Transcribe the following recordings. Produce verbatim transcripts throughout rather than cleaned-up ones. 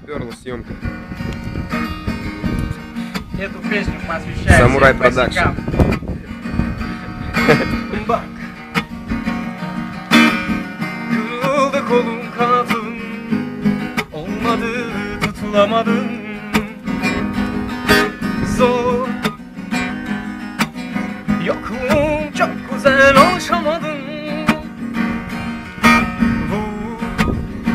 Перла съемка. Эту песню посвящаю Самурай всем Продакшн. босикам. Bak. Kırıldı kolum kanatım, olmadı tutulamadım. Zor. Yokum çok güzel alışamadım. Vur.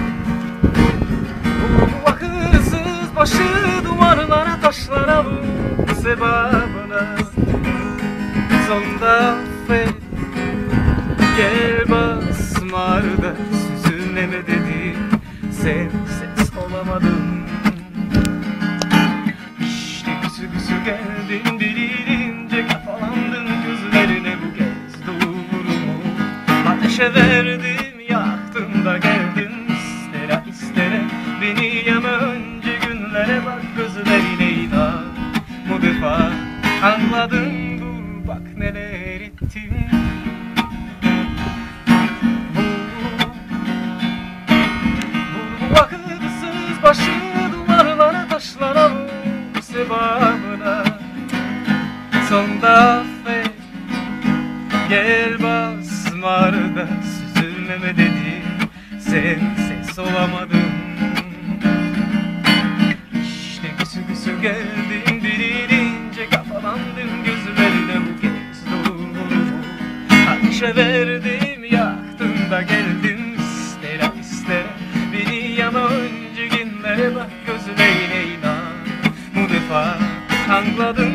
Vur bu akılsız başı duvarlara taşlara vur sebebine. Sonda affet. Gel basmarda süzülmeme dedi. Sen ses olamadım. İşte güsü güsü geldin delirince kafalandın gözlerine bu kez doğrumu. Ateşe verdim yaktım da geldin istere istere. Beni yeme önce günlere bak gözlerine inan. Bu defa anladın dur bak neler ettim. Vakıtsız başı duvarlara taşlara vur sebebine. Sonda affet. Gel basmarda süzülmeme dedi. Sen ses olamadın. İşte güsü güsü geldin dirilince kafalandın gözlerine bu kez doğru. Ateşe verdim yaktım da geldin istere istere. Beni yana önce günlere bak gözlerine inan. Bu defa anladım